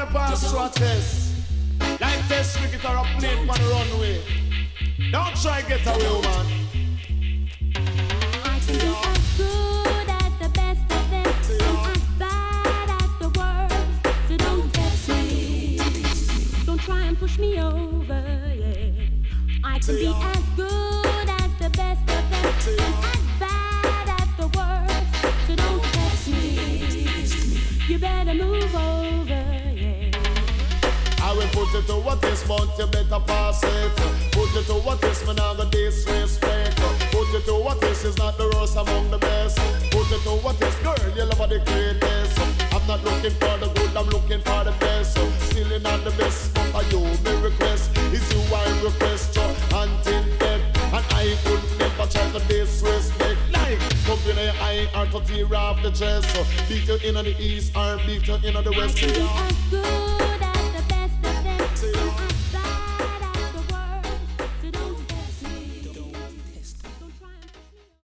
pass through a test. Like test cricket or a plane on the runway. Don't try get away, woman. I can be as good as the best of them, and as bad as the worst. So don't test me. Don't try and push me over, yeah. I can be as good as the best of them, and as bad as the worst. So don't test me. You better move over, yeah. I will put it to what is, but you better pass it. Put it to what is, man, I'm gonna disrespect. Put it to what is not the worst among the best. Put it to what is, girl, you love the greatest. I'm not looking for the good, I'm looking for the best. Still in not the best, but you me request. Is you I request, until death. And I could never try to disrespect. Like, come in your eye or to tear off the chest. Beat you in on the east or beat you in on the west. I can be as good